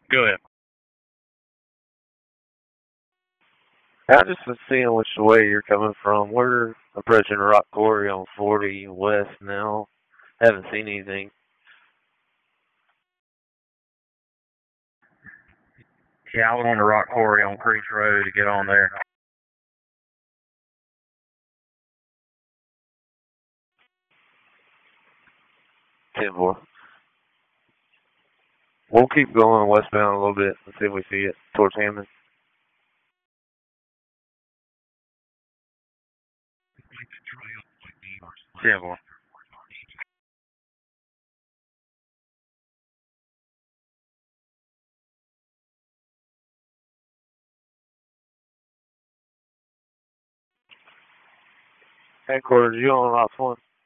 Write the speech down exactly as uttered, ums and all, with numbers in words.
Go ahead. I just was seeing which way you're coming from. We're approaching Rock Quarry on forty West now. Haven't seen anything. Yeah, I was on the rock quarry on Creech Road to get on there. ten four. We'll keep going westbound a little bit and see if we see it towards Hammond. ten four. Headquarters, you on Rock one?